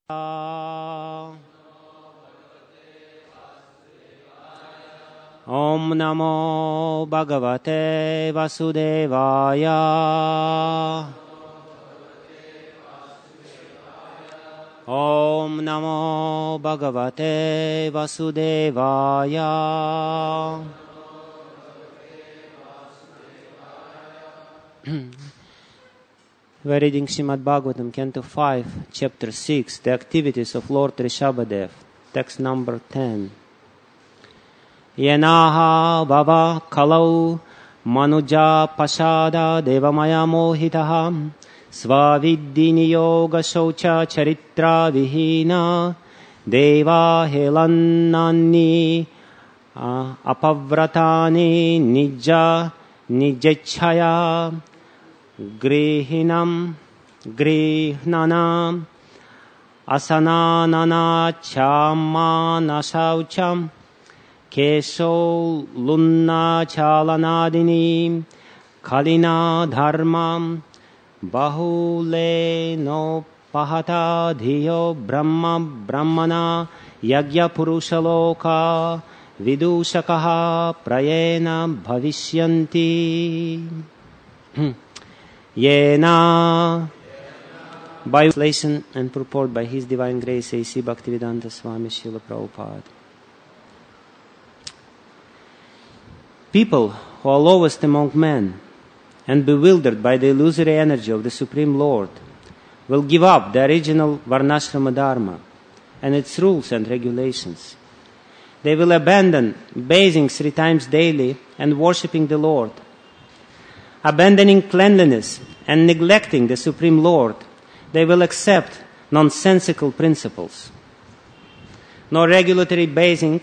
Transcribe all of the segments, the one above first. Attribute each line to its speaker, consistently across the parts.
Speaker 1: Om Namo Bhagavate Vasudevaya. Om Namo Bhagavate Vasudevaya. We're reading Srimad Bhagavatam, Canto 5, Chapter 6, The Activities of Lord Rishabhadev, text number 10. Yenaha bhava kalau manuja pasada devamaya mohitaha svavidhi niyoga shaucha charitra vihina deva helannani apavratani nijja nijechaya grihnanam asananana chamana shaucham Kesho lunna chalanadini kalina dharmam bahule no pahata dhiyo brahmana yagya purushaloka vidushakaha prayena bhavishyanti. Yena. By translation and purport by His Divine Grace A.C. Bhaktivedanta Swami Srila Prabhupada. People who are lowest among men and bewildered by the illusory energy of the Supreme Lord will give up the original Varnashrama Dharma and its rules and regulations. They will abandon bathing 3 times daily and worshipping the Lord. Abandoning cleanliness and neglecting the Supreme Lord, they will accept nonsensical principles. No regularly bathing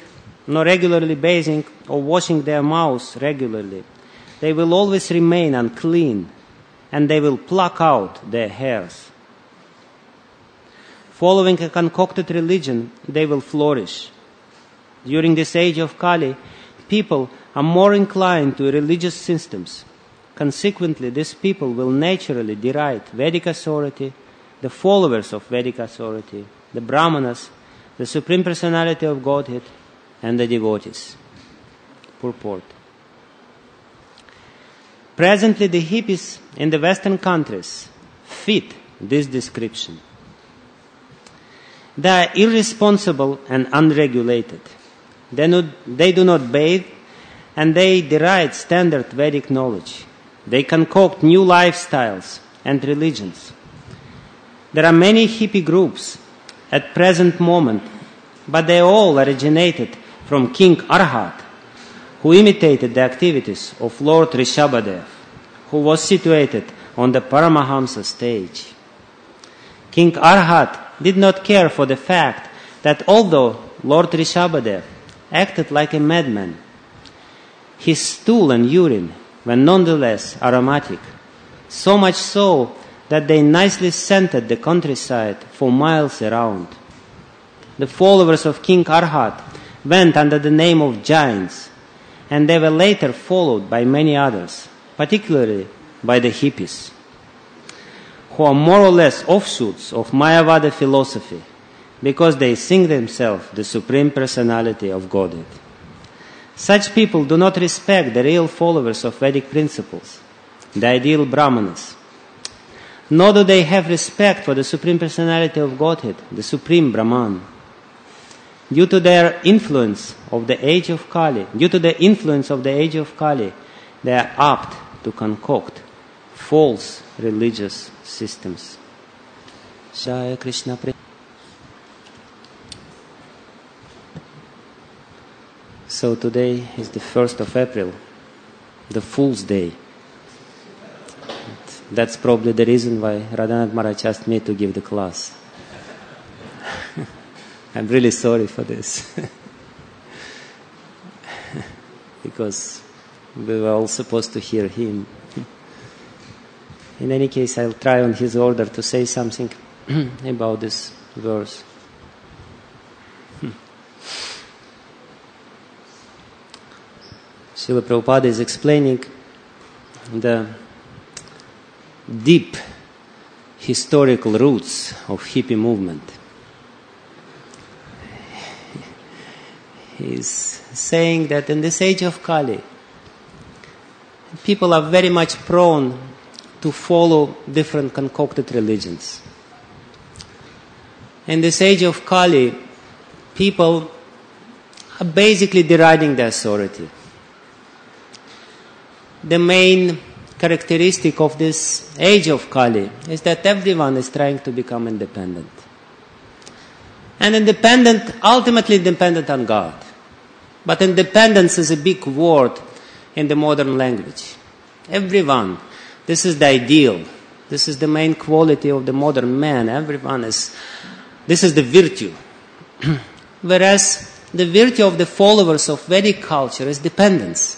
Speaker 1: or washing their mouths regularly. They will always remain unclean, and they will pluck out their hairs. Following a concocted religion, they will flourish. During this age of Kali, people are more inclined to religious systems. Consequently, these people will naturally deride Vedic authority, the followers of Vedic authority, the Brahmanas, the Supreme Personality of Godhead, and the devotees. Purport. Presently, the hippies in the Western countries fit this description. They are irresponsible and unregulated. They do not bathe, and they deride standard Vedic knowledge. They concoct new lifestyles and religions. There are many hippie groups at present moment, but they all originated from King Arhat, who imitated the activities of Lord Rishabhadev, who was situated on the Paramahamsa stage. King Arhat did not care for the fact that although Lord Rishabhadev acted like a madman, his stool and urine were nonetheless aromatic, so much so that they nicely scented the countryside for miles around. The followers of King Arhat went under the name of giants, and they were later followed by many others, particularly by the hippies, who are more or less offshoots of Mayavada philosophy, because they think themselves the Supreme Personality of Godhead. Such people do not respect the real followers of Vedic principles, the ideal Brahmanas, nor do they have respect for the Supreme Personality of Godhead, the Supreme Brahman. Due to the influence of the age of Kali, they are apt to concoct false religious systems. Jaya Krishna. So today is the 1st of April, the Fool's Day. That's probably the reason why Radhanath Maharaj asked me to give the class. I'm really sorry for this. Because we were all supposed to hear him. In any case, I'll try on his order to say something about this verse. Srila Prabhupada is explaining the deep historical roots of hippie movement. He's saying that in this age of Kali, people are very much prone to follow different concocted religions. In this age of Kali, people are basically deriding the authority. The main characteristic of this age of Kali is that everyone is trying to become independent. And ultimately dependent on God. But independence is a big word in the modern language. Everyone, this is the ideal. This is the main quality of the modern man. This is the virtue. Whereas the virtue of the followers of Vedic culture is dependence.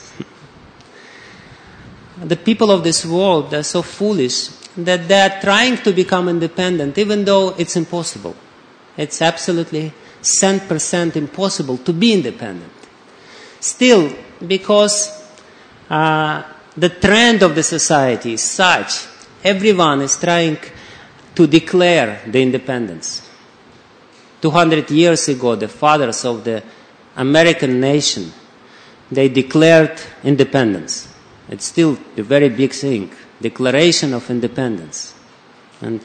Speaker 1: The people of this world are so foolish that they are trying to become independent even though it's impossible. It's absolutely 100% impossible to be independent. Still, because the trend of the society is such, everyone is trying to declare the independence. 200 years ago, the fathers of the American nation, they declared independence. It's still a very big thing, Declaration of Independence. And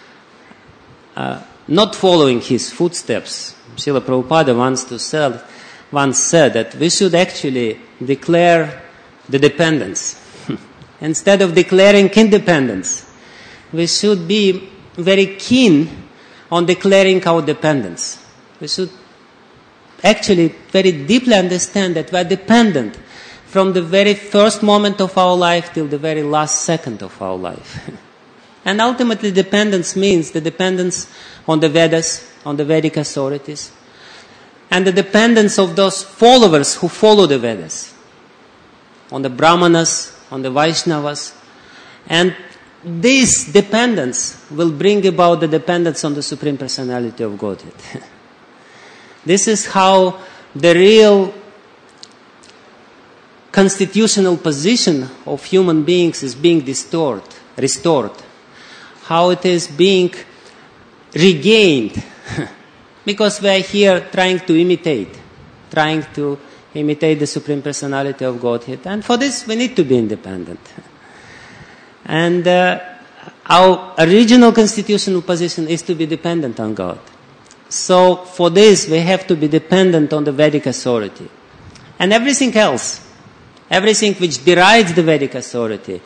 Speaker 1: not following his footsteps, Srila Prabhupada once said that we should actually declare the dependence. Instead of declaring independence, we should be very keen on declaring our dependence. We should actually very deeply understand that we are dependent from the very first moment of our life till the very last second of our life. And ultimately dependence means the dependence on the Vedas, on the Vedic authorities, and the dependence of those followers who follow the Vedas, on the Brahmanas, on the Vaishnavas. And this dependence will bring about the dependence on the Supreme Personality of Godhead. This is how the real constitutional position of human beings is being restored. How it is being regained. Because we are here trying to imitate the Supreme Personality of Godhead. And for this we need to be independent. And our original constitutional position is to be dependent on God. So for this we have to be dependent on the Vedic authority. And everything else, everything which derides the Vedic authority,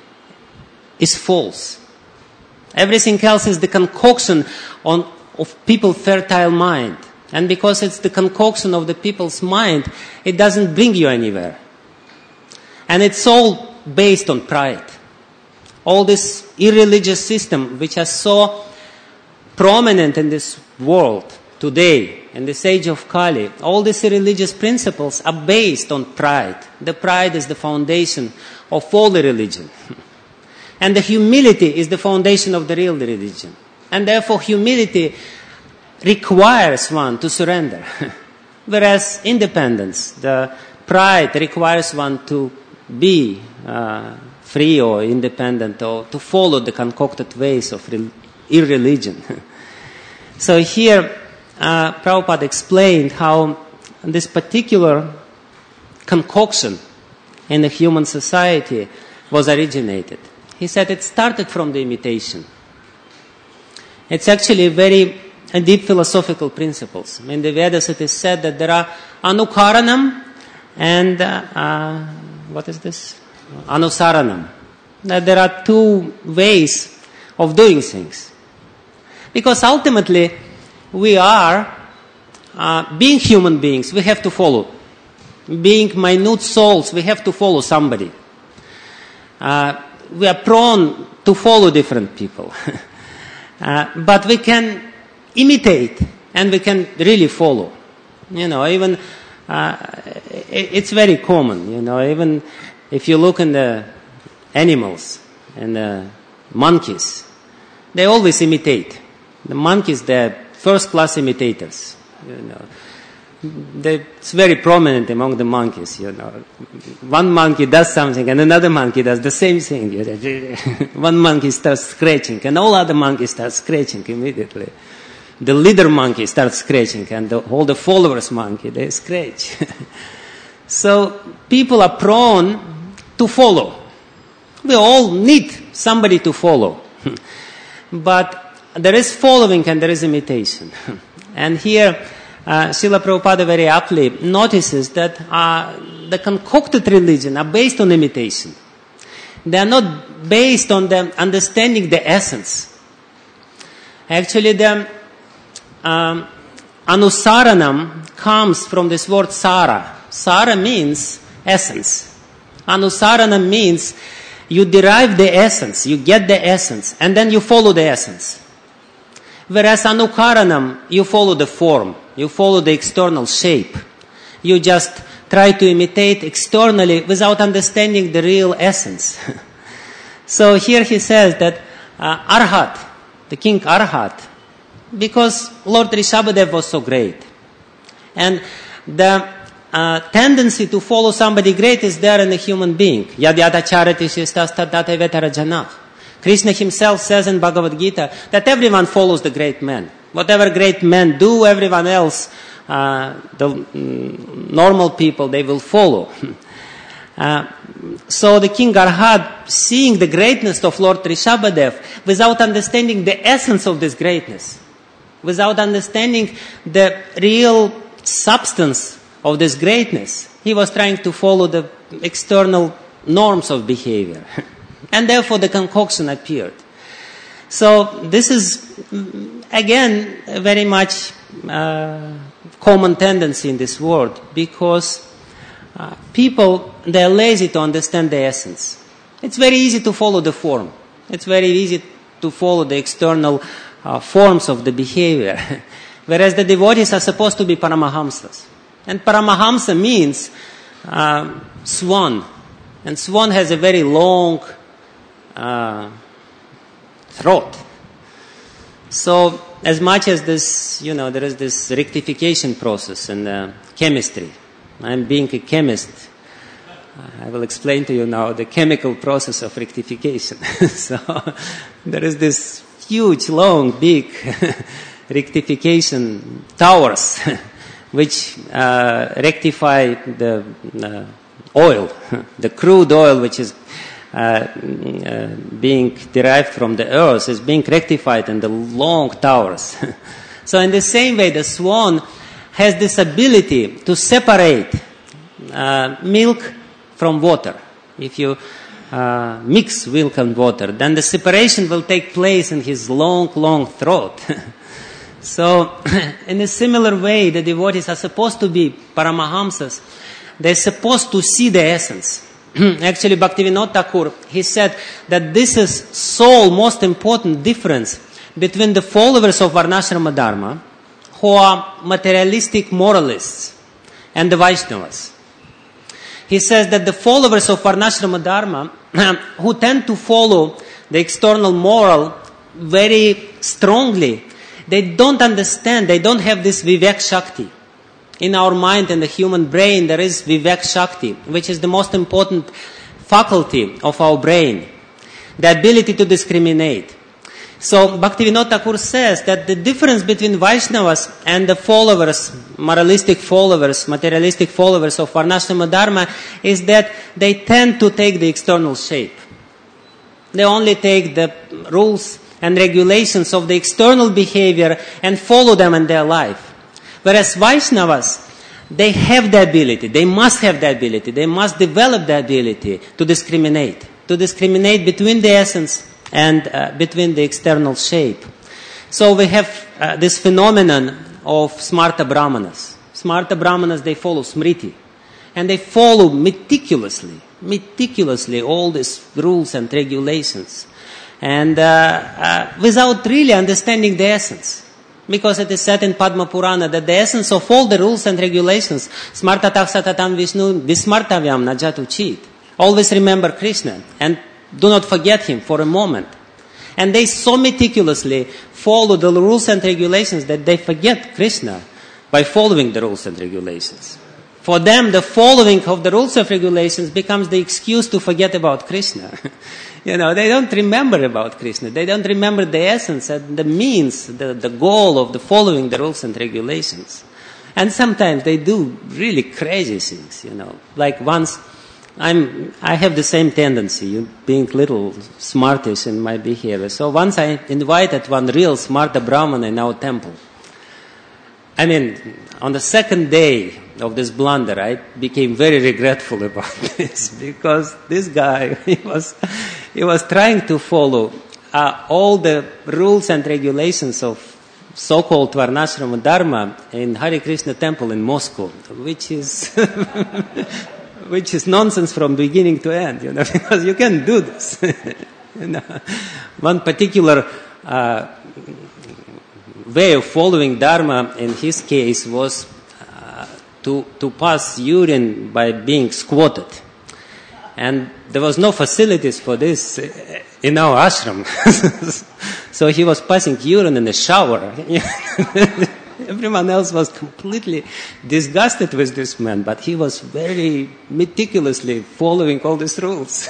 Speaker 1: is false. Everything else is the concoction of people's fertile mind. And because it's the concoction of the people's mind, it doesn't bring you anywhere. And it's all based on pride. All this irreligious system which are so prominent in this world today, in this age of Kali, all these religious principles are based on pride. The pride is the foundation of all the religion. And the humility is the foundation of the real religion. And therefore humility requires one to surrender. Whereas independence, the pride requires one to be free or independent or to follow the concocted ways of irreligion. So here Prabhupada explained how this particular concoction in the human society was originated. He said it started from the imitation. It's actually very deep philosophical principles. In the Vedas it is said that there are anukaranam and what is this? Anusaranam. That there are two ways of doing things. Because ultimately we are, being human beings, we have to follow. Being minute souls, we have to follow somebody. We are prone to follow different people. But we can imitate and we can really follow. Even it's very common. Even if you look in the animals and the monkeys, they always imitate. The monkeys, they're first-class imitators. It's very prominent among the monkeys. One monkey does something and another monkey does the same thing. One monkey starts scratching and all other monkeys start scratching immediately. the leader monkey starts scratching, and all the followers monkey, they scratch. So people are prone to follow. We all need somebody to follow. But there is following and there is imitation. And here, Srila Prabhupada very aptly notices that the concocted religion are based on imitation. They are not based on the understanding the essence. Actually, the anusaranam comes from this word sara. Sara means essence. Anusaranam means you derive the essence, you get the essence, and then you follow the essence. Whereas anukaranam, you follow the form, you follow the external shape. You just try to imitate externally without understanding the real essence. So here he says that Arhat, the king Arhat, because Lord Rishabhadev was so great. And the tendency to follow somebody great is there in a human being. Yadyata charati shistastadata vetara janah. Krishna himself says in Bhagavad Gita that everyone follows the great men. Whatever great men do, everyone else, the normal people, they will follow. So the king Arhat, seeing the greatness of Lord Rishabhadev, without understanding the essence of this greatness, without understanding the real substance of this greatness, he was trying to follow the external norms of behavior. And therefore the concoction appeared. So this is, again, very much common tendency in this world, because people, they're lazy to understand the essence. It's very easy to follow the form. It's very easy to follow the external forms of the behavior. Whereas the devotees are supposed to be Paramahamsas. And Paramahamsa means swan. And swan has a very long throat. So as much as this, there is this rectification process in chemistry. I'm being a chemist. I will explain to you now the chemical process of rectification. So there is this huge, long, big rectification towers which rectify the oil, the crude oil which is being derived from the earth is being rectified in the long towers. So in the same way, the swan has this ability to separate milk from water. If you mix milk and water, then the separation will take place in his long, long throat. So, in a similar way, the devotees are supposed to be Paramahamsas. They're supposed to see the essence. Actually, Bhaktivinoda Thakur, he said that this is sole most important difference between the followers of Varnashrama Dharma, who are materialistic moralists, and the Vaishnavas. He says that the followers of Varnashrama Dharma, who tend to follow the external moral very strongly, they don't understand, they don't have this Vivek Shakti. In our mind, in the human brain, there is Vivek Shakti, which is the most important faculty of our brain, the ability to discriminate. So Bhaktivinoda Thakur says that the difference between Vaishnavas and the followers, moralistic followers, materialistic followers of Varnashrama Dharma is that they tend to take the external shape. They only take the rules and regulations of the external behavior and follow them in their life. Whereas Vaishnavas, they have the ability, they must have the ability, they must develop the ability to discriminate between the essence and between the external shape. So we have this phenomenon of Smarta Brahmanas. Smarta Brahmanas, they follow Smriti. And they follow meticulously all these rules and regulations. And without really understanding the essence. Because it is said in Padma Purana that the essence of all the rules and regulations, Smartatak Satatam Vishnu Vismartavyam Najatu Chit. Always remember Krishna and do not forget him for a moment. And they so meticulously follow the rules and regulations that they forget Krishna by following the rules and regulations. For them, the following of the rules of regulations becomes the excuse to forget about Krishna. They don't remember about Krishna. They don't remember the essence and the means, the goal of the following the rules and regulations. And sometimes they do really crazy things, Like once, I have the same tendency, being little smartish in my behavior. So once I invited one real smarta Brahmana in our temple. On the second day of this blunder, I became very regretful about this, because this guy, he was trying to follow all the rules and regulations of so-called Varnashrama Dharma in Hare Krishna temple in Moscow, which is nonsense from beginning to end, because you can't do this. One particular way of following Dharma in his case was to pass urine by being squatted. And there was no facilities for this in our ashram. So he was passing urine in the shower. Everyone else was completely disgusted with this man, but he was very meticulously following all these rules.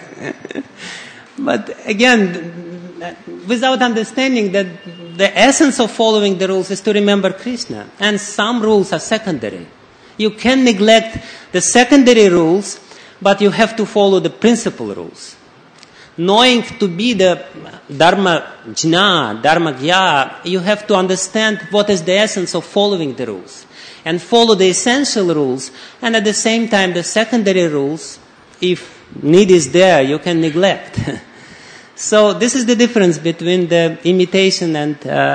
Speaker 1: But again, without understanding that the essence of following the rules is to remember Krishna. And some rules are secondary. You can neglect the secondary rules, but you have to follow the principal rules. Knowing to be the Dharma Jna, Dharma Gya, you have to understand what is the essence of following the rules. And follow the essential rules, and at the same time the secondary rules, if need is there, you can neglect. So this is the difference between the imitation and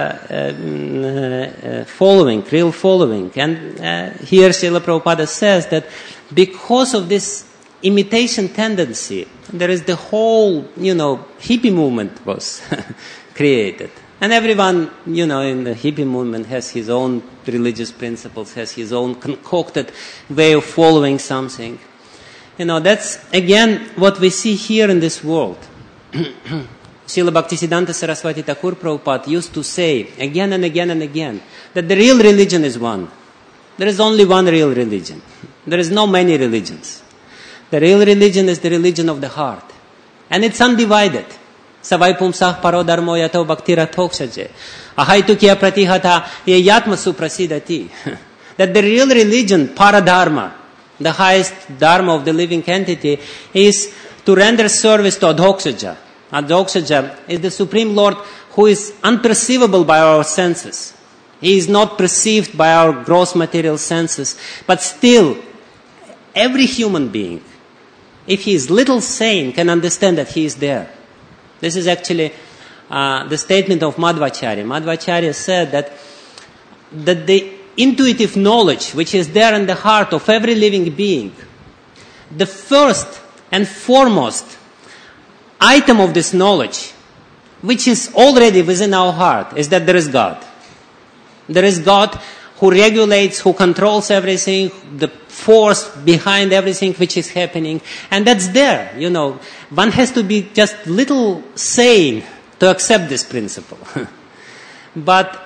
Speaker 1: following, real following. And here Srila Prabhupada says that because of this imitation tendency, there is the whole, hippie movement was created. And everyone, in the hippie movement has his own religious principles, has his own concocted way of following something. That's again what we see here in this world. Srila Bhaktisiddhanta Saraswati Thakur Prabhupada used to say again and again and again that the real religion is one. There is only one real religion. There is no many religions. The real religion is the religion of the heart. And it's undivided. Savai pumsah paro dharmo yato bhaktira toksaje. Ahaitukya pratihata ye yatma suprasidati. That the real religion, paradharma, the highest dharma of the living entity, is to render service to Adhoksaja. Adhoksaja is the Supreme Lord who is unperceivable by our senses. He is not perceived by our gross material senses. But still, every human being, if he is little sane, can understand that he is there. This is actually the statement of Madhvacharya. Madhvacharya said that the intuitive knowledge which is there in the heart of every living being, the first and foremost item of this knowledge, which is already within our heart, is that there is God. There is God who regulates, who controls everything, the force behind everything which is happening. And that's there, One has to be just little sane to accept this principle. But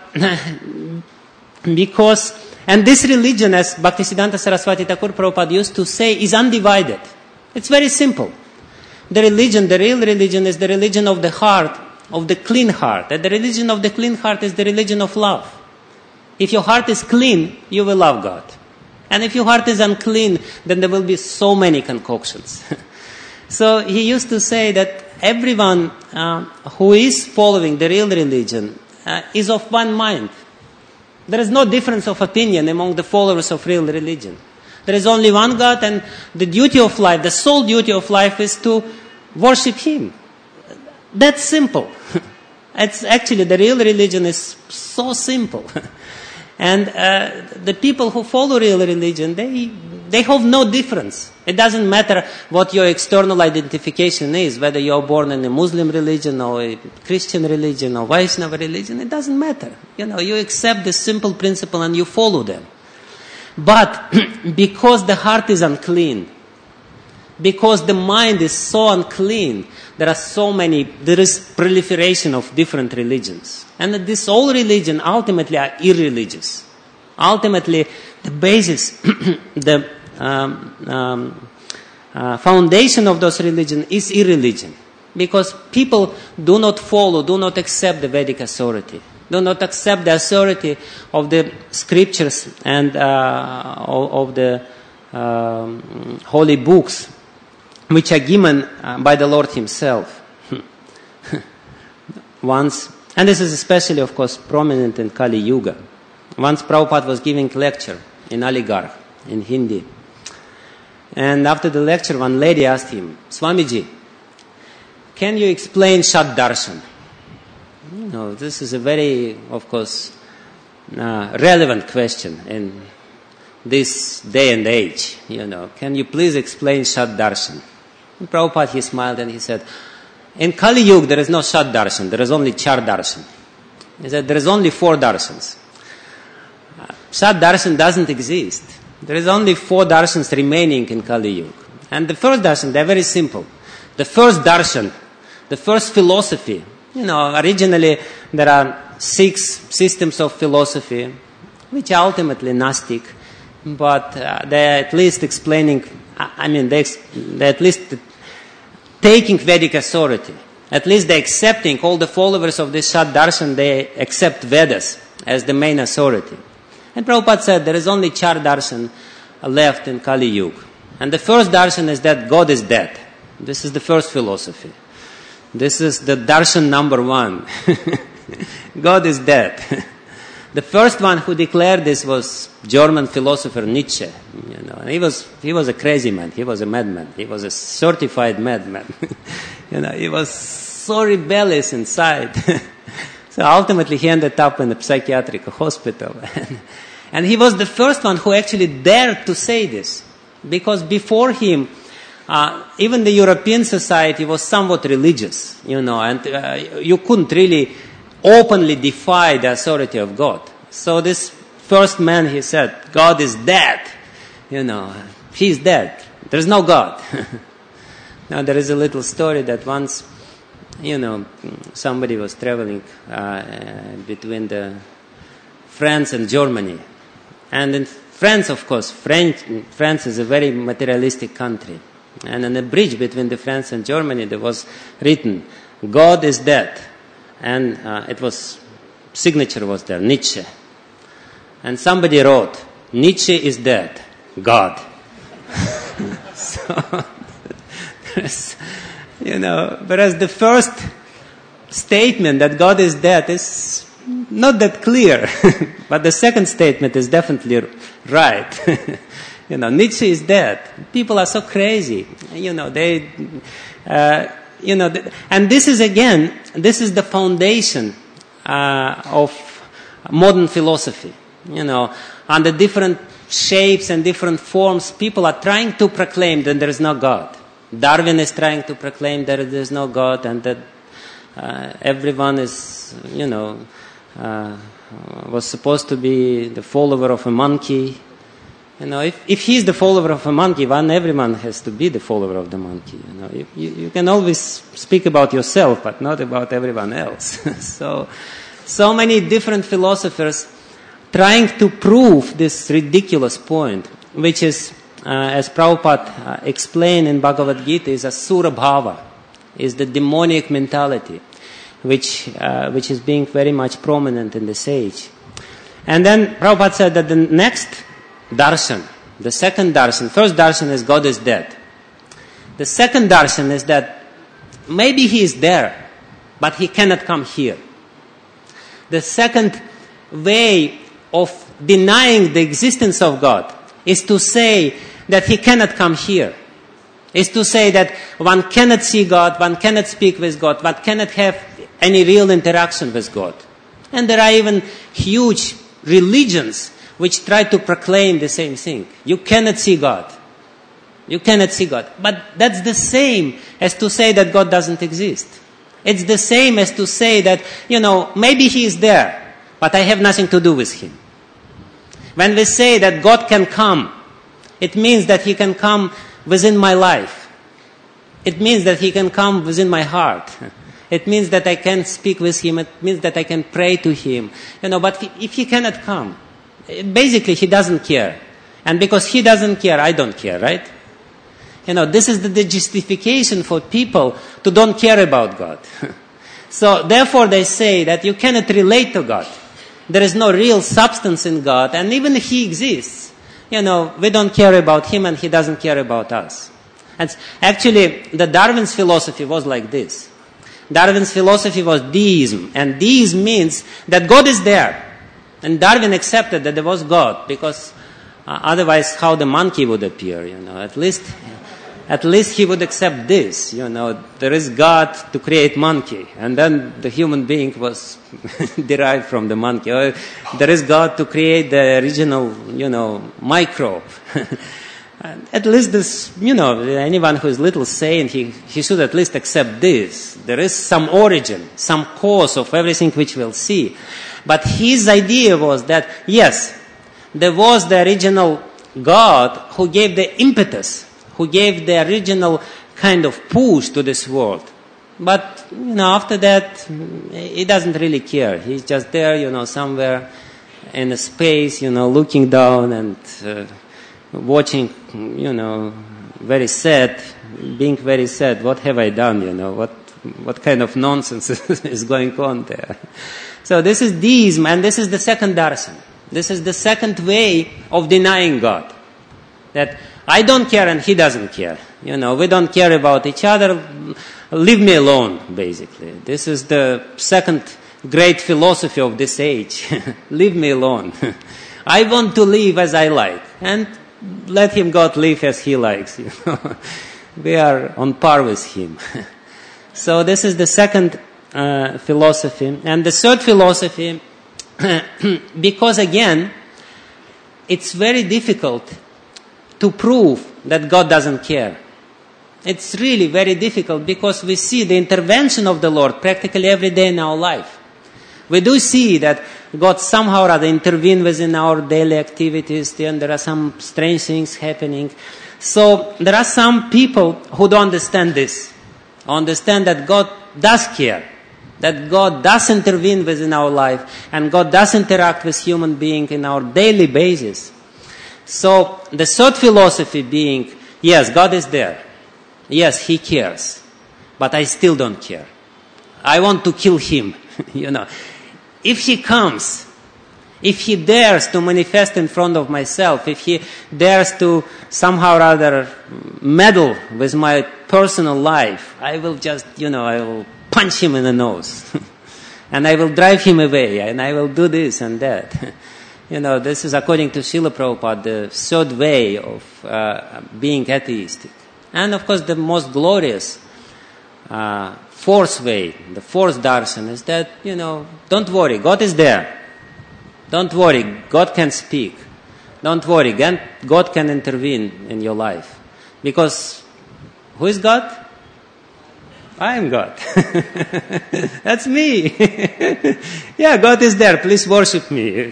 Speaker 1: and this religion, as Bhaktisiddhanta Saraswati Thakur Prabhupada used to say, is undivided. It's very simple. The real religion is the religion of the heart, of the clean heart. And the religion of the clean heart is the religion of love. If your heart is clean, you will love God. And if your heart is unclean, then there will be so many concoctions. So he used to say that everyone who is following the real religion is of one mind. There is no difference of opinion among the followers of real religion. There is only one God, and the duty of life, the sole duty of life, is to worship Him. That's simple. It's actually, the real religion is so simple. And the people who follow real religion, they have no difference. It doesn't matter what your external identification is, whether you're born in a Muslim religion or a Christian religion or Vaishnava religion. It doesn't matter. You accept the simple principle and you follow them. But because the heart is unclean, because the mind is so unclean, there is proliferation of different religions. And this all religion ultimately are irreligious. Ultimately, the basis, the foundation of those religions is irreligion. Because people do not follow, do not accept the Vedic authority, do not accept the authority of the scriptures and of the holy books, which are given by the Lord Himself. Once, and this is especially, of course, prominent in Kali Yuga. Once Prabhupada was giving a lecture in Aligarh, in Hindi. And after the lecture, one lady asked him, Swamiji, can you explain Shat Darshan? This is a very, of course, relevant question in this day and age. Can you please explain Shat Darshan? And Prabhupada, he smiled and he said, in Kali Yuga there is no Shat Darshan, there is only Char Darshan. He said, there is only 4 darshans. Shat Darshan doesn't exist. There is only 4 darshans remaining in Kali Yuga. And the first darshan, they're very simple. The first darshan, the first philosophy, originally there are 6 systems of philosophy, which are ultimately Gnostic, but they're at least explaining, they're at least taking Vedic authority. At least they're accepting, all the followers of this Shat Darshan, they accept Vedas as the main authority. And Prabhupada said there is only Char Darshan left in Kali Yuga. And the first darshan is that God is dead. This is the first philosophy. This is the darshan number 1. God is dead. The first one who declared this was German philosopher Nietzsche. And he was a crazy man. He was a madman. He was a certified madman. He was so rebellious inside. So ultimately he ended up in a psychiatric hospital. And he was the first one who actually dared to say this. Because before him, even the European society was somewhat religious, and you couldn't really openly defy the authority of God. So this first man, he said, God is dead. He's dead. There's no God. Now there is a little story that once, somebody was traveling between the France and Germany. And in France, of course, France is a very materialistic country. And on the bridge between the France and Germany, there was written, God is dead. And signature was there, Nietzsche. And somebody wrote, Nietzsche is dead, God. So, whereas the first statement that God is dead is not that clear. But the second statement is definitely right. Nietzsche is dead. People are so crazy. And this is the foundation of modern philosophy. Under different shapes and different forms, people are trying to proclaim that there is no God. Darwin is trying to proclaim that there is no God and that everyone is, was supposed to be the follower of a monkey. If he's the follower of a monkey, then everyone has to be the follower of the monkey. You can always speak about yourself, but not about everyone else. So many different philosophers trying to prove this ridiculous point, which is, as Prabhupada explained in Bhagavad Gita, is asura bhava, is the demonic mentality, which is being very much prominent in this age. And then Prabhupada said that the next darshan, the second darshan, first darshan is God is dead. The second darshan is that maybe he is there, but he cannot come here. The second way of denying the existence of God is to say that he cannot come here. Is to say that one cannot see God, one cannot speak with God, one cannot have any real interaction with God. And there are even huge religions which try to proclaim the same thing. You cannot see God. You cannot see God. But that's the same as to say that God doesn't exist. It's the same as to say that, maybe he is there, but I have nothing to do with him. When we say that God can come, it means that he can come within my life. It means that he can come within my heart. It means that I can speak with him. It means that I can pray to him. But if he cannot come, basically he doesn't care. And because he doesn't care, I don't care, right? This is the justification for people to don't care about God. So therefore they say that you cannot relate to God. There is no real substance in God, and even if he exists, we don't care about him and he doesn't care about us. And actually, the Darwin's philosophy was like this. Darwin's philosophy was deism, and deism means that God is there. And Darwin accepted that there was God, because otherwise how the monkey would appear, At least he would accept this, there is God to create monkey, and then the human being was derived from the monkey. Or there is God to create the original, microbe. At least this, anyone who is little sane, he should at least accept this. There is some origin, some cause of everything which we'll see. But his idea was that, yes, there was the original God who gave the impetus, who gave the original kind of push to this world. But, after that, he doesn't really care. He's just there, somewhere in a space, looking down and watching, very sad, being very sad. What have I done, What kind of nonsense is going on there? So this is deism, and this is the second darshan. This is the second way of denying God. That I don't care and he doesn't care. We don't care about each other. Leave me alone, basically. This is the second great philosophy of this age. Leave me alone. I want to live as I like. And let him God live as he likes. We are on par with him. So this is the second philosophy. And the third philosophy, because again, it's very difficult to prove that God doesn't care. It's really very difficult because we see the intervention of the Lord practically every day in our life. We do see that God somehow or other intervenes within our daily activities, and there are some strange things happening. So there are some people who don't understand this, understand that God does care, that God does intervene within our life, and God does interact with human beings in our daily basis. So the third philosophy being, yes, God is there. Yes, he cares. But I still don't care. I want to kill him. If he comes, if he dares to manifest in front of myself, if he dares to somehow or other meddle with my personal life, I will just, I will punch him in the nose. And I will drive him away, and I will do this and that. This is according to Srila Prabhupada, the third way of being atheistic. And of course the most glorious fourth way, the fourth darshan is that, don't worry, God is there. Don't worry, God can speak. Don't worry, God can intervene in your life. Because who is God? I am God. That's me. Yeah, God is there. Please worship me.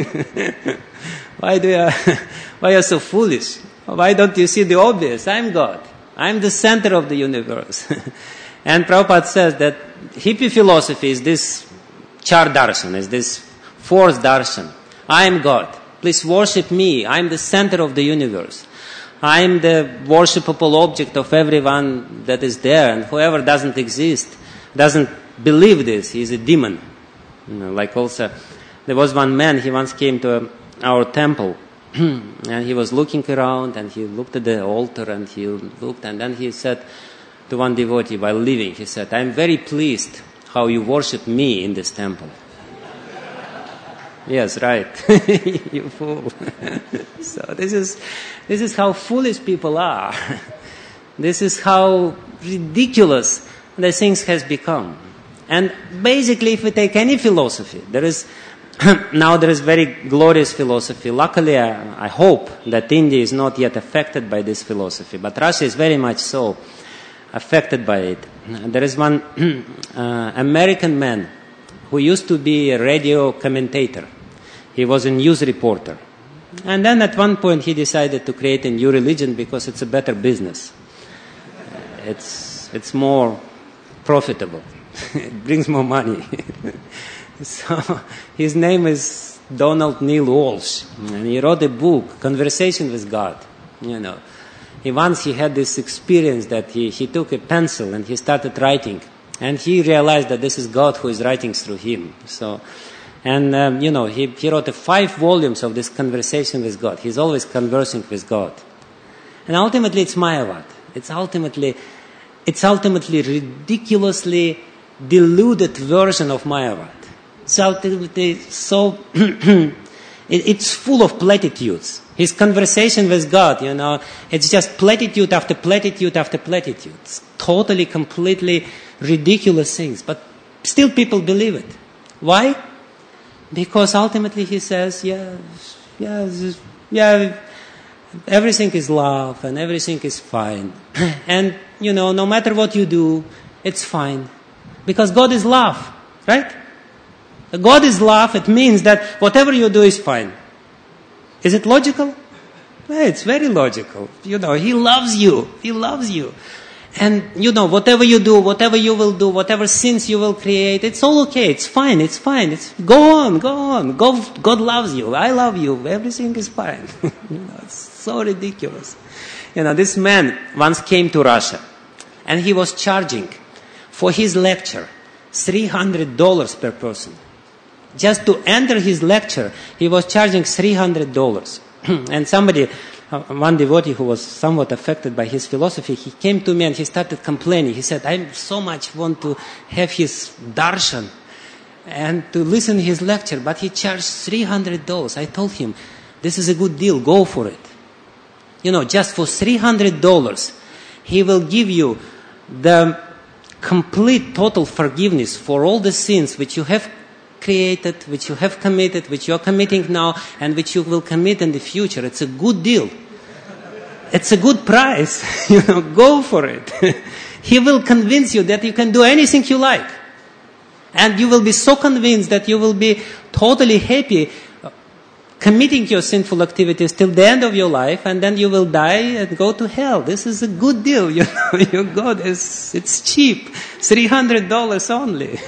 Speaker 1: Why are you so foolish? Why don't you see the obvious? I'm God. I'm the center of the universe. And Prabhupada says that hippie philosophy is this char darshan, is this fourth darshan. I am God. Please worship me. I'm the center of the universe. I am the worshipable object of everyone that is there, and whoever doesn't exist, doesn't believe this, he is a demon. Like also, there was one man, he once came to our temple, and he was looking around, and he looked at the altar, and he looked, and then he said to one devotee while leaving, he said, "I'm very pleased how you worship me in this temple." Yes, right. You fool. So this is how foolish people are. This is how ridiculous the things has become. And basically, if we take any philosophy, now there is very glorious philosophy. Luckily, I hope that India is not yet affected by this philosophy, but Russia is very much so affected by it. There is one American man who used to be a radio commentator. He was a news reporter. And then at one point he decided to create a new religion because it's a better business. It's more profitable. It brings more money. So his name is Donald Neil Walsh, and he wrote a book, Conversation with God. He had this experience that he took a pencil and he started writing, and he realized that this is God who is writing through him. He wrote 5 volumes of this conversation with God. He's always conversing with God. And ultimately it's Mayavad. It's ultimately ridiculously deluded version of Mayavad. It's full of platitudes. His conversation with God, it's just platitude after platitude after platitude. It's totally, completely ridiculous things. But still people believe it. Why? Because ultimately he says, everything is love and everything is fine. And, no matter what you do, it's fine. Because God is love, right? God is love. It means that whatever you do is fine. Is it logical? Yeah, it's very logical. He loves you. He loves you. And, whatever you do, whatever you will do, whatever sins you will create, it's all okay. It's fine. It's fine. Go on. God loves you. I love you. Everything is fine. It's so ridiculous. This man once came to Russia, and he was charging for his lecture $300 per person. Just to enter his lecture, he was charging $300. And one devotee who was somewhat affected by his philosophy, he came to me and he started complaining. He said, I so much want to have his darshan and to listen to his lecture, but he charged $300. I told him, this is a good deal, go for it. Just for $300, he will give you the complete, total forgiveness for all the sins which you have created, which you have committed, which you are committing now, and which you will commit in the future. It's a good deal. It's a good price. Go for it. He will convince you that you can do anything you like. And you will be so convinced that you will be totally happy committing your sinful activities till the end of your life, and then you will die and go to hell. This is a good deal. You go, it's cheap. $300 only.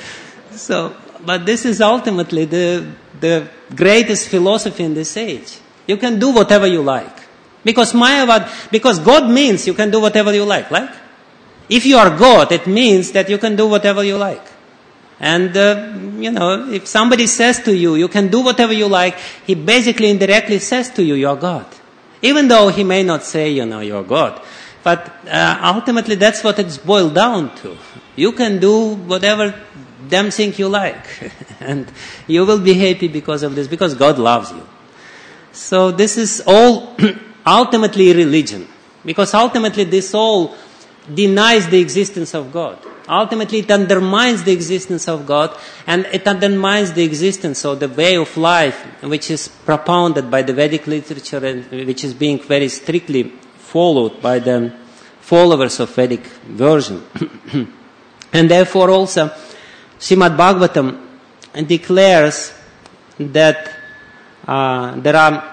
Speaker 1: But this is ultimately the greatest philosophy in this age. You can do whatever you like. Because God means you can do whatever you like. If you are God, it means that you can do whatever you like. And, if somebody says to you, you can do whatever you like, he basically indirectly says to you, you're God. Even though he may not say, you're God. But ultimately that's what it's boiled down to. You can do whatever damn thing you like. And you will be happy because of this, because God loves you. So this is all ultimately religion. Because ultimately this all denies the existence of God. Ultimately it undermines the existence of God, and it undermines the existence of the way of life which is propounded by the Vedic literature and which is being very strictly followed by the followers of Vedic version. And therefore also Srimad Bhagavatam declares that there are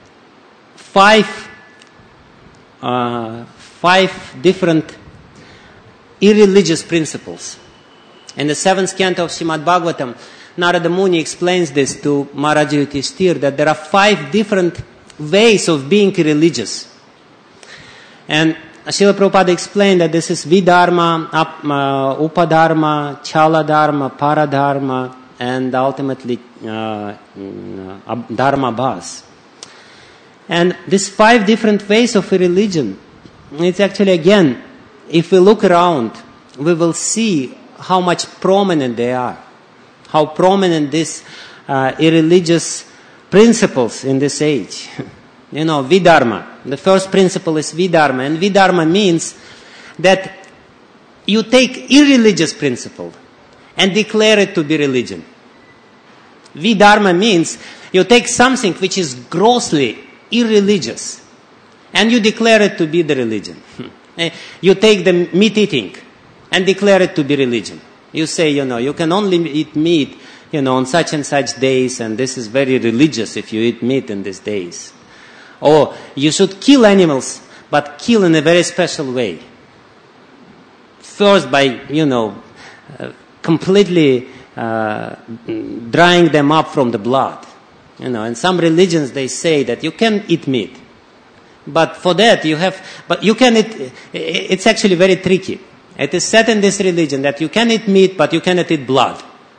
Speaker 1: five different irreligious principles. In the 7th canto of Srimad Bhagavatam, Narada Muni explains this to Maharaja Yudhishthira, that there are 5 different ways of being religious. And Srila Prabhupada explained that this is Vidharma, Upadharma, Chaladharma, Paradharma, and ultimately Dharma Bhas. And these 5 different ways of religion, it's actually, again, if we look around, we will see how much prominent they are. How prominent these irreligious principles in this age. Vidharma. The first principle is Vidharma. And Vidharma means that you take irreligious principle and declare it to be religion. Vidharma means you take something which is grossly irreligious and you declare it to be the religion. You take the meat eating and declare it to be religion. You say, you can only eat meat, on such and such days, and this is very religious if you eat meat in these days. Or you should kill animals, but kill in a very special way. First by, completely drying them up from the blood. In some religions they say that you can eat meat. But for that you can eat, it's actually very tricky. It is said in this religion that you can eat meat, but you cannot eat blood.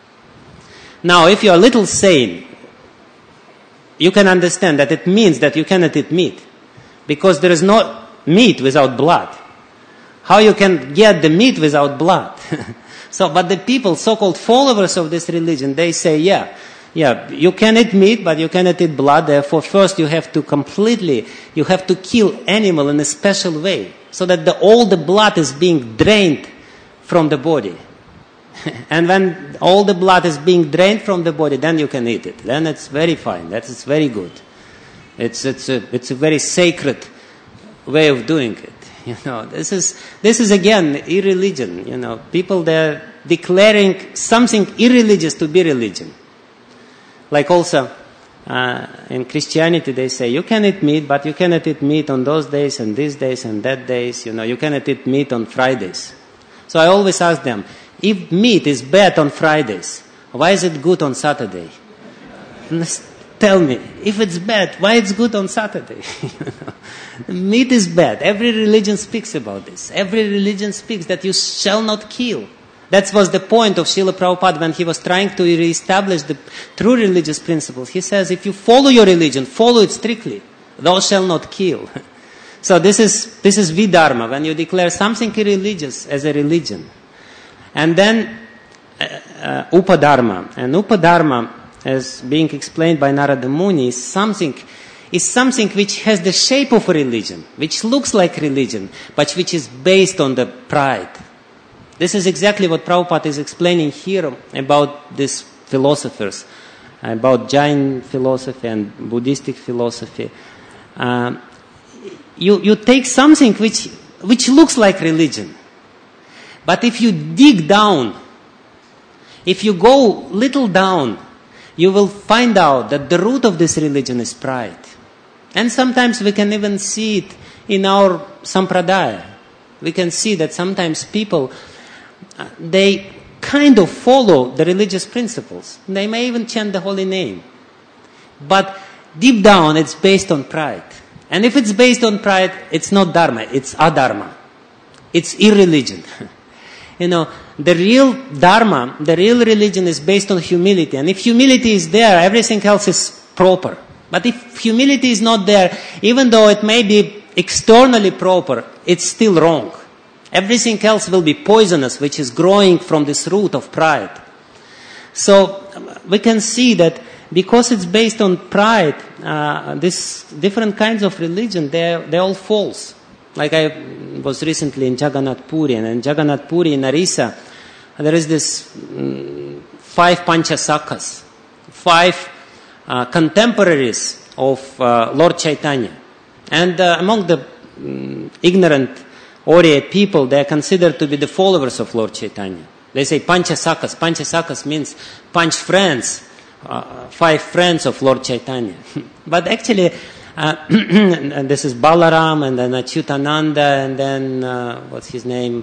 Speaker 1: Now, if you are a little sane, you can understand that it means that you cannot eat meat. Because there is no meat without blood. How you can get the meat without blood? But the people, so-called followers of this religion, they say, yeah, you can eat meat, but you cannot eat blood. Therefore, first you have to kill animal in a special way, so that all the blood is being drained from the body. And when all the blood is being drained from the body, then you can eat it. Then it's very fine. That is very good. It's a very sacred way of doing it. This is again irreligion. People, they're declaring something irreligious to be religion. Like also in Christianity, they say you can eat meat, but you cannot eat meat on those days and these days and that days. You cannot eat meat on Fridays. So I always ask them, if meat is bad on Fridays, why is it good on Saturday? Tell me, if it's bad, why it's good on Saturday? Meat is bad. Every religion speaks about this. Every religion speaks that you shall not kill. That was the point of Srila Prabhupada when he was trying to reestablish the true religious principles. He says, if you follow your religion, follow it strictly. Thou shalt not kill. So this is Vidharma, when you declare something irreligious as a religion. And then Upadharma. And Upadharma, as being explained by Narada Muni, is something which has the shape of a religion, which looks like religion, but which is based on the pride. This is exactly what Prabhupada is explaining here about these philosophers, about Jain philosophy and Buddhistic philosophy. You take something which looks like religion, but if you dig down, if you go little down, you will find out that the root of this religion is pride. And sometimes we can even see it in our sampradaya. We can see that sometimes people, they kind of follow the religious principles. They may even chant the holy name. But deep down, it's based on pride. And if it's based on pride, it's not dharma, it's adharma. It's irreligion. The real dharma, the real religion is based on humility. And if humility is there, everything else is proper. But if humility is not there, even though it may be externally proper, it's still wrong. Everything else will be poisonous, which is growing from this root of pride. So we can see that because it's based on pride, these different kinds of religion, they're all false. Like I was recently in Jagannath Puri, and in Jagannath Puri in Orissa, there is this 5 Panchasakhas, 5 contemporaries of Lord Chaitanya. And among the ignorant Oriya people, they are considered to be the followers of Lord Chaitanya. They say Panchasakhas. Panchasakhas means Panch friends, 5 friends of Lord Chaitanya. But actually, and this is Balaram, and then Achyutananda, and then what's his name?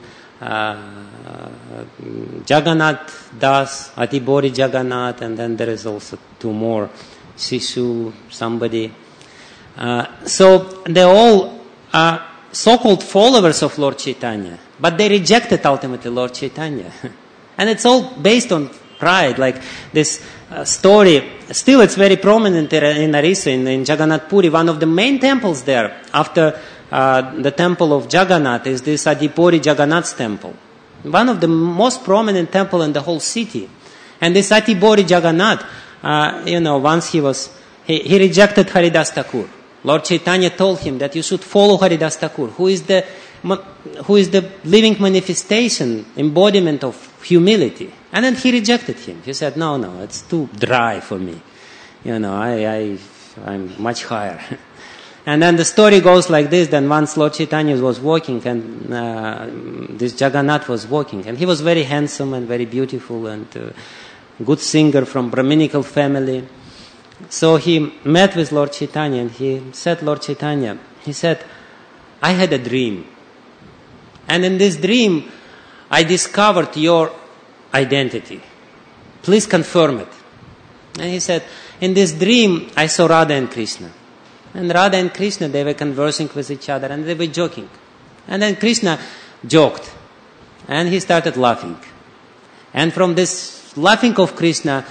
Speaker 1: Jagannath Das, Atibori Jagannath, and then there is also 2 more, Sishu, somebody. So they all are so-called followers of Lord Chaitanya, but they rejected ultimately Lord Chaitanya. And it's all based on pride, like this story. Still, it's very prominent in Orissa, in Jagannath Puri. One of the main temples there, after the temple of Jagannath, is this Adipuri Jagannath's temple. One of the most prominent temple in the whole city. And this Adipuri Jagannath, once he rejected Haridas Thakur. Lord Chaitanya told him that you should follow Haridas Thakur, who is the living manifestation, embodiment of humility. And then he rejected him. He said, no, it's too dry for me. I'm much higher. And then the story goes like this. Then once Lord Chaitanya was walking, and this Jagannath was walking, and he was very handsome and very beautiful and good singer from Brahminical family. So he met with Lord Chaitanya, and he said, Lord Chaitanya, he said, I had a dream. And in this dream, I discovered your identity. Please confirm it. And he said, in this dream, I saw Radha and Krishna. And Radha and Krishna, they were conversing with each other and they were joking. And then Krishna joked. And he started laughing. And from this laughing of Krishna,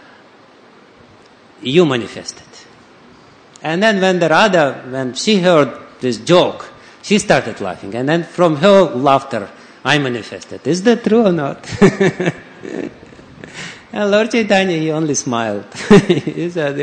Speaker 1: you manifested. And then when she heard this joke, she started laughing. And then from her laughter, I manifested. Is that true or not? And Lord Chaitanya, he only smiled. He said,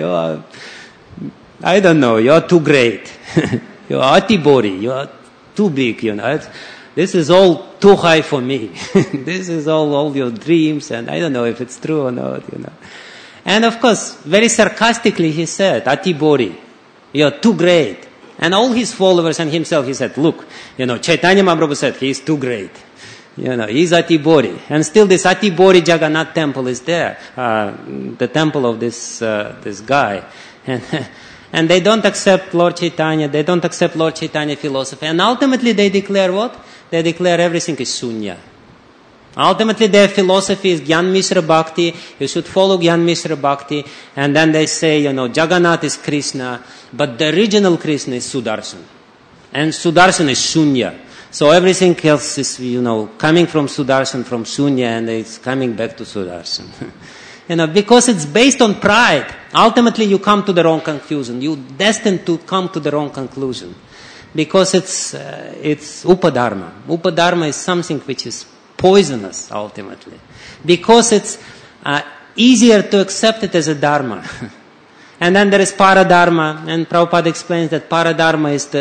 Speaker 1: I don't know, you're too great. You're Ati Bori, you're too big, This is all too high for me. This is all your dreams, and I don't know if it's true or not, And of course, very sarcastically he said, Ati Bori, you're too great. And all his followers and himself, he said, look, Chaitanya Mahaprabhu said, he is too great. He's Ati Bori. And still this Ati Bori Jagannath temple is there, the temple of this guy. And they don't accept Lord Chaitanya, they don't accept Lord Chaitanya philosophy. And ultimately they declare what? They declare everything is Shunya. Ultimately their philosophy is Gyan Mishra Bhakti, you should follow Gyan Mishra Bhakti. And then they say, Jagannath is Krishna, but the original Krishna is Sudarshan. And Sudarshan is Shunya. So everything else is, coming from Sudarshan, from Shunya, and it's coming back to Sudarshan. Because it's based on pride. Ultimately you come to the wrong conclusion. You're destined to come to the wrong conclusion. Because it's Upadharma. Upadharma is something which is poisonous, ultimately. Because it's easier to accept it as a dharma. And then there is Paradharma, and Prabhupada explains that Paradharma is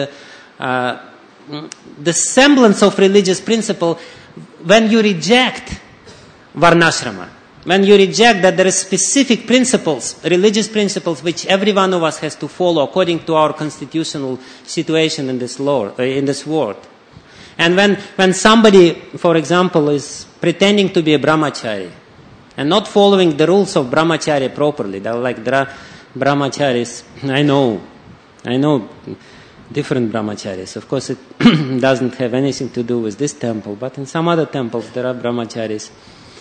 Speaker 1: the semblance of religious principle when you reject Varnashrama. When you reject that there are specific principles, religious principles, which every one of us has to follow according to our constitutional situation in this world. And when somebody, for example, is pretending to be a brahmachari and not following the rules of brahmacharya properly, they're like brahmacharis, I know different brahmacharis. Of course, it doesn't have anything to do with this temple, but in some other temples there are brahmacharis.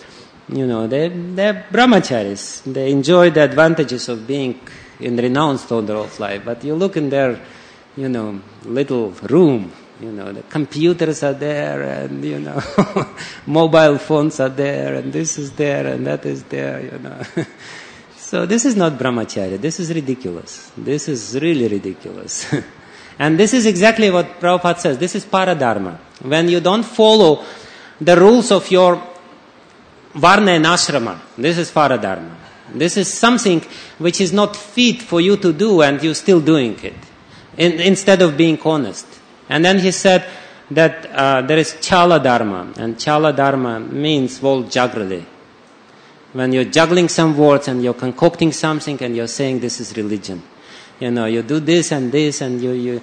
Speaker 1: They're brahmacharis. They enjoy the advantages of being in renounced order of life. But you look in their, little room, the computers are there, and, mobile phones are there, and this is there, and that is there, So this is not brahmacharya. This is ridiculous. This is really ridiculous. And this is exactly what Prabhupada says. This is paradharma. When you don't follow the rules of your varna and ashrama, this is paradharma. This is something which is not fit for you to do, and you're still doing it, instead of being honest. And then he said that there is chala dharma, and chala dharma means jagrali. When you're juggling some words and you're concocting something and you're saying this is religion. You do this and this, and you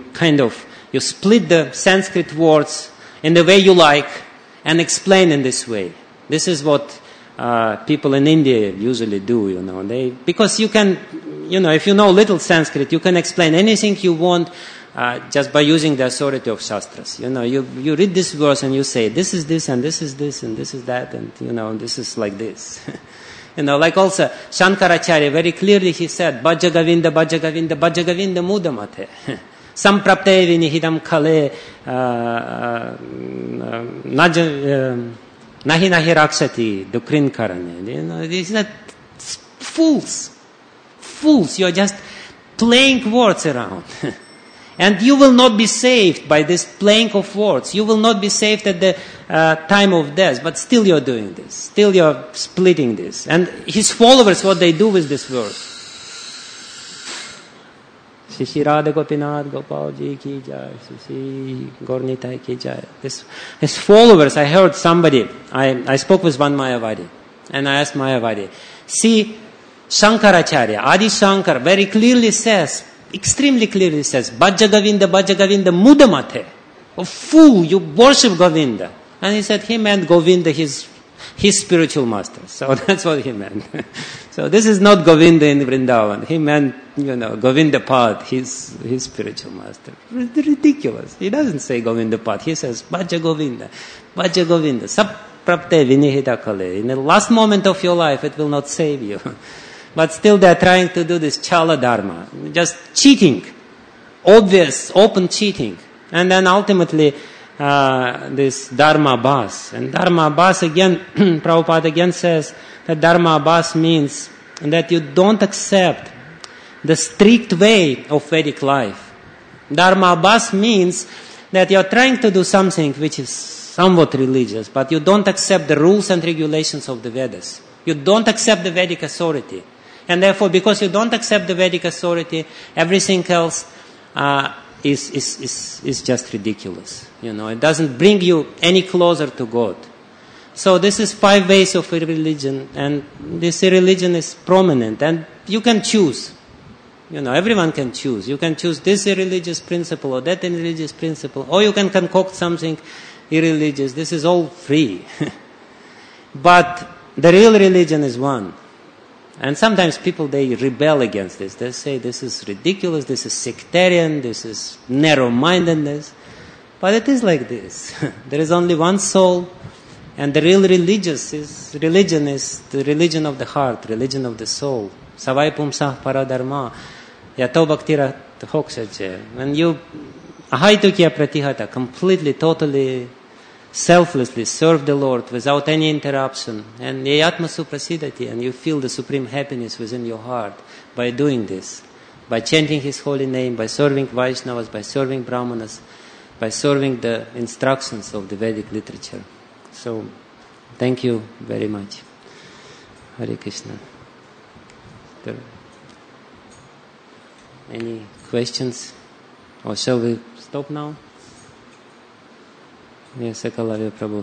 Speaker 1: split the Sanskrit words in the way you like and explain in this way. This is what people in India usually do, because you can, if you know little Sanskrit, you can explain anything you want just by using the authority of Shastras. You read this verse and you say, this is this, and this is this, and this is that, and, this is like this. Like also Shankaracharya, very clearly he said, Bhaja Govinda, Bhaja Govinda, Bhaja Govinda mudamate. Samprapte vinihidam kale nahi nahi rakshati dukrin karane. These are fools. Fools. You're just playing words around. And you will not be saved by this playing of words. You will not be saved at the time of death, but still you're doing this. Still you're splitting this. And his followers, what they do with this word. Shri Radha Gopinath Gopal Ji ki jai, Shri Gaurnitai ki jai. His followers, I heard somebody, I spoke with one Mayavadi, and I asked Mayavadi, see, Shankaracharya, Adi Shankar very clearly says, extremely clearly says, Bhaja Govinda mudamate. Oh, fool, you worship Govinda. And he said he meant Govinda, his spiritual master. So that's what he meant. So this is not Govinda in Vrindavan. He meant, Govinda Pad, his spiritual master. Ridiculous. He doesn't say Govinda Pad. He says, Bhaja Govinda. Bhaja Govinda. Sab prapte vinihita kale. In the last moment of your life, it will not save you. But still they're trying to do this Chala Dharma, just cheating, obvious, open cheating. And then ultimately this Dharma Abhas. And Dharma Abhas again, Prabhupada again says that Dharma Abhas means that you don't accept the strict way of Vedic life. Dharma Abhas means that you're trying to do something which is somewhat religious, but you don't accept the rules and regulations of the Vedas. You don't accept the Vedic authority. And therefore, because you don't accept the Vedic authority, everything else is just ridiculous. It doesn't bring you any closer to God. So this is 5 ways of religion, and this religion is prominent, and you can choose. Everyone can choose. You can choose this irreligious principle or that irreligious principle, or you can concoct something irreligious. This is all free. But the real religion is one. And sometimes people, they rebel against this. They say this is ridiculous, this is sectarian, this is narrow-mindedness. But it is like this. There is only one soul, and the real religion is the religion of the heart, religion of the soul. Savai pumsah paradharma, yato bhaktira hokshache. When you ahaitukya pratihata, completely, totally, selflessly serve the Lord without any interruption, and yatma suprasidati, and you feel the supreme happiness within your heart by doing this, by chanting His holy name, by serving Vaishnavas, by serving Brahmanas, by serving the instructions of the Vedic literature. So, thank you very much. Hare Krishna. Any questions? Or shall we stop now? Yes, Ekalavya Prabhu.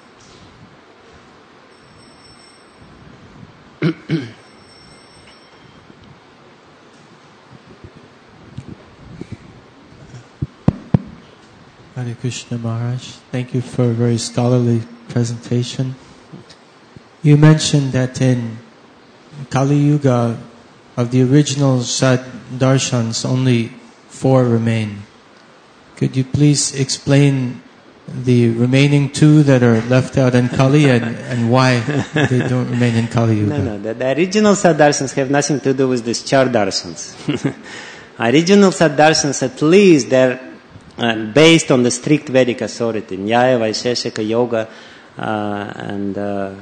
Speaker 2: Hare Krishna Maharaj, thank you for a very scholarly presentation. You mentioned that in Kali Yuga, of the original Sad Darshans, only 4 remain. Could you please explain the remaining 2 that are left out in Kali and why they don't remain in Kali Yuga?
Speaker 1: No, the original Sad Darshans have nothing to do with these Char Darshans. Original Sad Darshans, at least, they're based on the strict Vedic authority, Nyaya, Vaisheshika, Yoga, and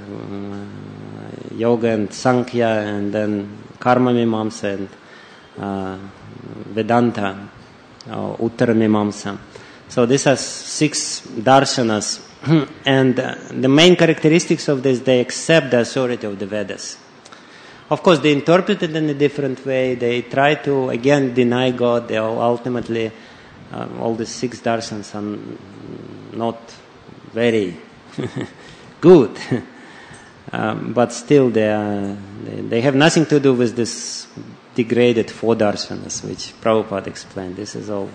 Speaker 1: Yoga and Sankhya, and then Karma Mimamsa and Vedanta, Uttara Mimamsa. So these are 6 darshanas, and the main characteristics of this, they accept the authority of the Vedas. Of course, they interpret it in a different way. They try to, again, deny God. They are ultimately, all the 6 darshans are not very good. But still, they have nothing to do with this degraded 4 darshanas, which Prabhupada explained. This is all.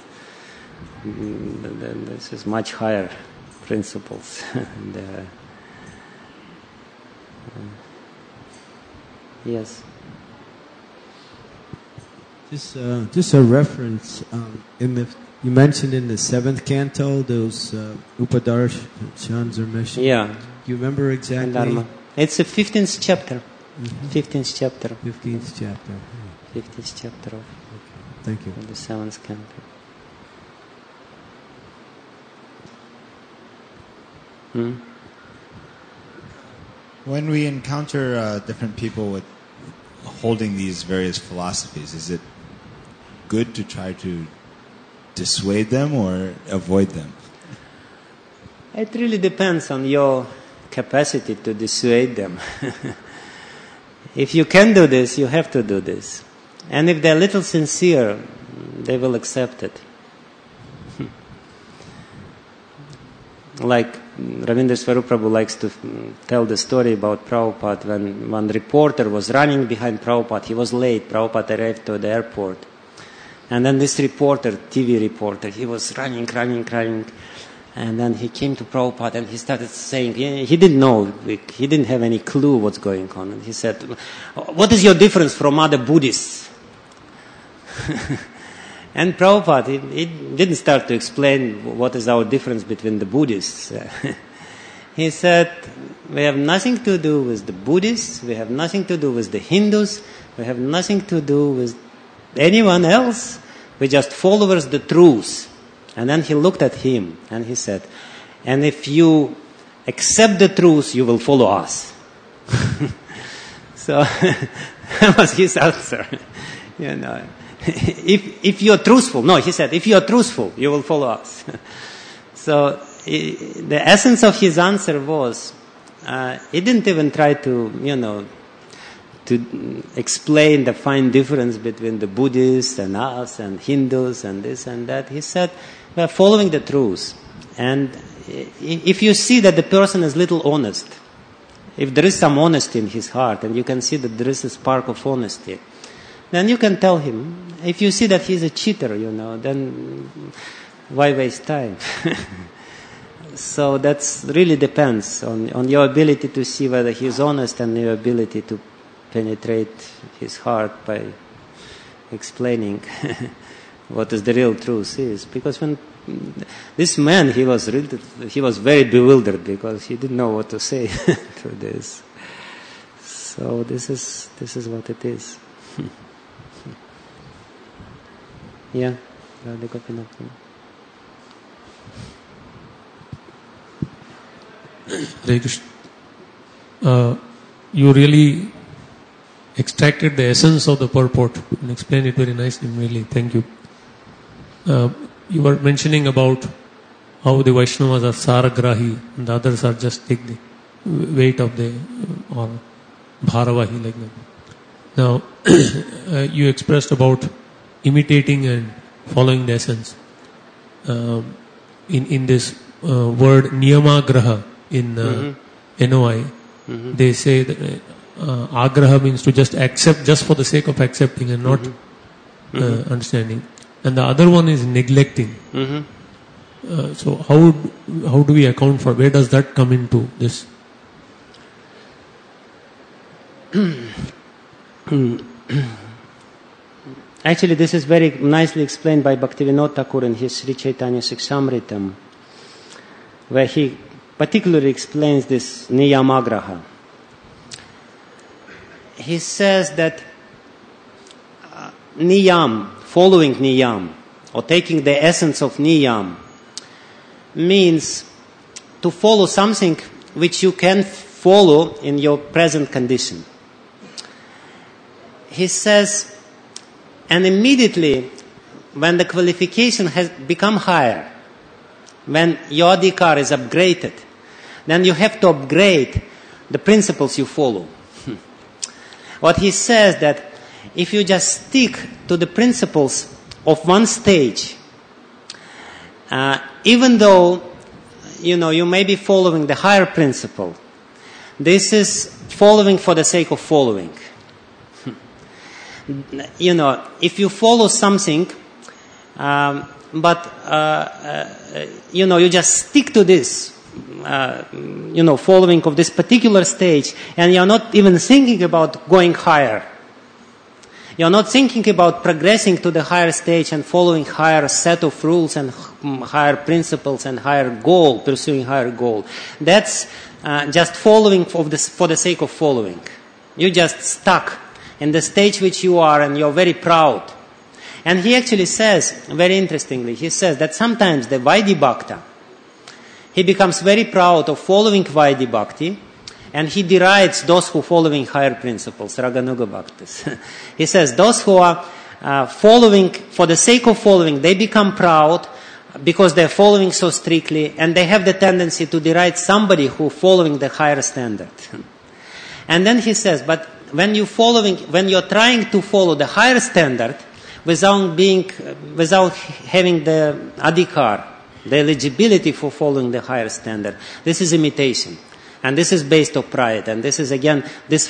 Speaker 1: This is much higher principles. Yes.
Speaker 3: Just a reference. You mentioned in the 7th canto those Upadarshans are mentioned.
Speaker 1: Yeah.
Speaker 3: Do you remember exactly?
Speaker 1: Dharma. It's the 15th chapter. 15th chapter.
Speaker 3: 15th chapter.
Speaker 1: 15th chapter of
Speaker 3: Thank you.
Speaker 1: the 7th canto.
Speaker 4: When we encounter different people with holding these various philosophies, is it good to try to dissuade them or avoid them?
Speaker 1: It really depends on your capacity to dissuade them. If you can do this, you have to do this. And if they're a little sincere, they will accept it. Like Ravindra Swarup Prabhu likes to tell the story about Prabhupada when one reporter was running behind Prabhupada. He was late. Prabhupada arrived to the airport. And then this reporter, TV reporter, he was running. And then he came to Prabhupada and he started saying, he didn't know, he didn't have any clue what's going on. And he said, what is your difference from other Buddhists? And Prabhupada, he didn't start to explain what is our difference between the Buddhists. He said, we have nothing to do with the Buddhists, we have nothing to do with the Hindus, We have nothing to do with anyone else. We're just followers of the truth. And then he looked at him and he said, and if you accept the truth, you will follow us. So that was his answer. If you're truthful, no, he said, if you're truthful, you will follow us. So the essence of his answer was, he didn't even try to, to explain the fine difference between the Buddhists and us and Hindus and this and that. He said, we are following the truth. And if you see that the person is little honest, if there is some honesty in his heart, and you can see that there is a spark of honesty, then you can tell him. If you see that he's a cheater, then why waste time? So that's really depends on your ability to see whether he's honest and your ability to penetrate his heart by explaining what is the real truth is. Because when this man, he was very bewildered because he didn't know what to say to this. So this is what it is. Yeah, Radha Gopinath.
Speaker 5: Hare Krishna. You really extracted the essence of the purport and explained it very nicely. Really, thank you. You were mentioning about how the Vaishnavas are Saragrahi and the others are just take the weight of the or Bharavahi like that. Now, you expressed about imitating and following the essence. In this word Niyamagraha in NOI, they say that Agraha means to just accept just for the sake of accepting and not understanding. And the other one is neglecting. So how do we account for, where does that come into this?
Speaker 1: Actually, this is very nicely explained by Bhaktivinoda Thakur in his Sri Chaitanya Shikshamritam, where he particularly explains this Niyamagraha. He says that Niyam, following Niyam, or taking the essence of Niyam, means to follow something which you can follow in your present condition. He says, and immediately when the qualification has become higher, when your adhikar is upgraded, then you have to upgrade the principles you follow. What he says that if you just stick to the principles of one stage, even though you may be following the higher principle, this is following for the sake of following. If you follow something, but you just stick to this, following of this particular stage, and you're not even thinking about going higher. You're not thinking about progressing to the higher stage and following higher set of rules and higher principles and higher goal, pursuing higher goal. That's just following for the sake of following. You just stuck in the stage which you are, and you're very proud. And he actually says, very interestingly, he says that sometimes the Vaidhi Bhakta, he becomes very proud of following Vaidhi Bhakti, and he derides those who are following higher principles, Raganuga Bhaktas. He says those who are following, for the sake of following, they become proud because they're following so strictly, and they have the tendency to deride somebody who is following the higher standard. And then he says, but when you're trying to follow the higher standard without having the adhikar, the eligibility for following the higher standard, this is imitation. And this is based on pride. And this is again, this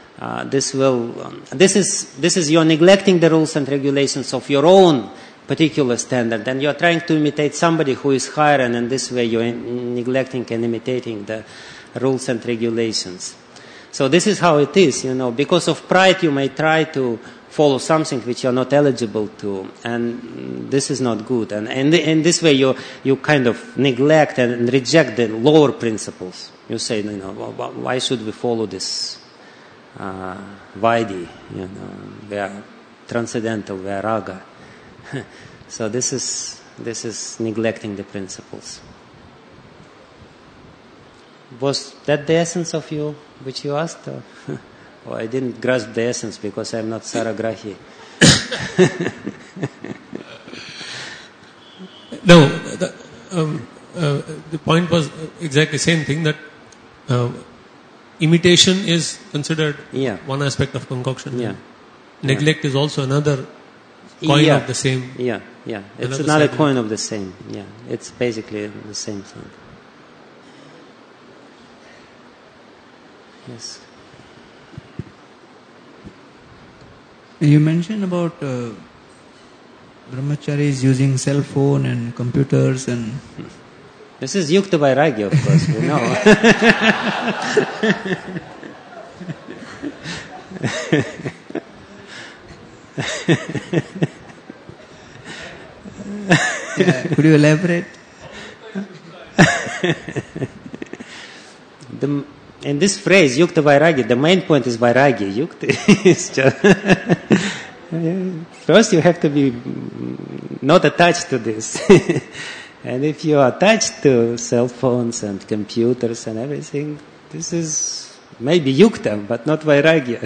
Speaker 1: is you're neglecting the rules and regulations of your own particular standard. And you're trying to imitate somebody who is higher, and in this way you're neglecting and imitating the rules and regulations. So this is how it is, because of pride you may try to follow something which you're not eligible to, and this is not good. And in this way you kind of neglect and reject the lower principles. You say, why should we follow this Vaidhi, we are transcendental, we are raga. So this is neglecting the principles. Was that the essence of you, which you asked? Or I didn't grasp the essence because I'm not Saragrahi.
Speaker 5: No, the point was exactly the same thing, that imitation is considered one aspect of concoction.
Speaker 1: Yeah.
Speaker 5: Neglect is also another coin of the same.
Speaker 1: Yeah. It's another coin of the same. Yeah. It's basically the same thing. Yes.
Speaker 6: You mentioned about brahmacharis using cell phone and computers and...
Speaker 1: This is Yukta Vairagya, of course, we know.
Speaker 6: Could you elaborate?
Speaker 1: In this phrase, Yukta Vairagya, the main point is Vairagya. Yukta is just... First you have to be not attached to this. And if you are attached to cell phones and computers and everything, this is maybe Yukta, but not Vairagya.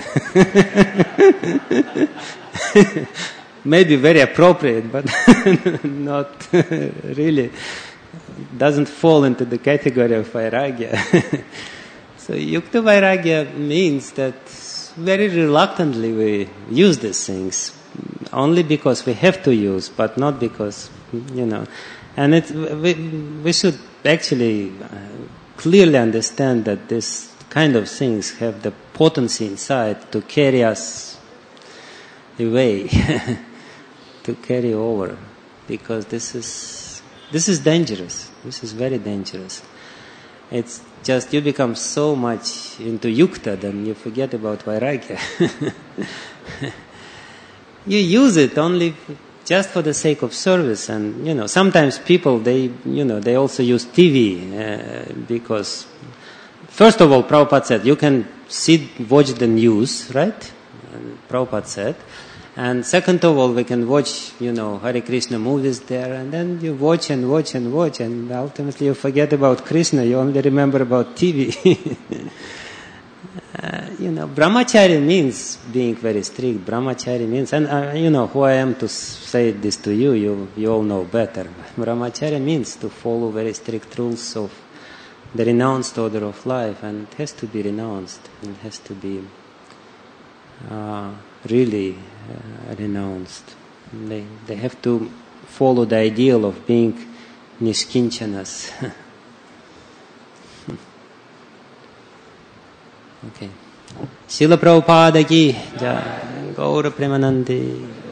Speaker 1: Maybe very appropriate, but not really, doesn't fall into the category of Vairagya. So Yukta Vairagya means that very reluctantly we use these things, only because we have to use, but not because, And we should actually clearly understand that this kind of things have the potency inside to carry us away, to carry over, because this is dangerous. This is very dangerous. It's just you become so much into yukta, then you forget about vairagya. You use it only just for the sake of service, and sometimes people they also use TV because first of all, Prabhupada said you can watch the news, right? Prabhupada said. And second of all, we can watch, Hare Krishna movies there, and then you watch and watch and watch, and ultimately you forget about Krishna, you only remember about TV. Brahmacharya means being very strict. Brahmacharya means, and who I am to say this to you, you all know better. Brahmacharya means to follow very strict rules of the renounced order of life, and it has to be renounced, it has to be really renounced. They have to follow the ideal of being nishkinchanas. Okay. Srila Prabhupada ki jai, Gaura Premanandi.